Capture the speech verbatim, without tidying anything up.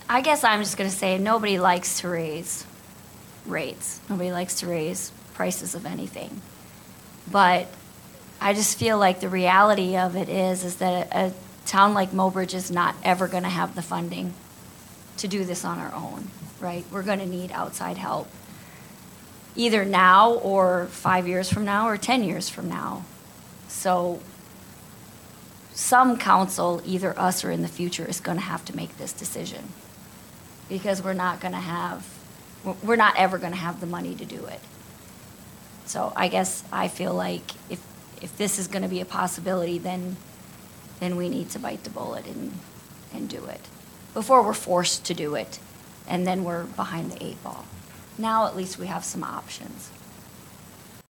I guess I'm just going to say nobody likes to raise rates. Nobody likes to raise prices of anything. But I just feel like the reality of it is, is that a, a town like Mobridge is not ever going to have the funding to do this on our own, right? We're going to need outside help, either now or five years from now or ten years from now. So some council, either us or in the future, is going to have to make this decision, because we're not going to have, we're not ever going to have the money to do it. So I guess I feel like if if this is going to be a possibility, then then we need to bite the bullet and and do it before we're forced to do it, and then we're behind the eight ball. Now at least we have some options.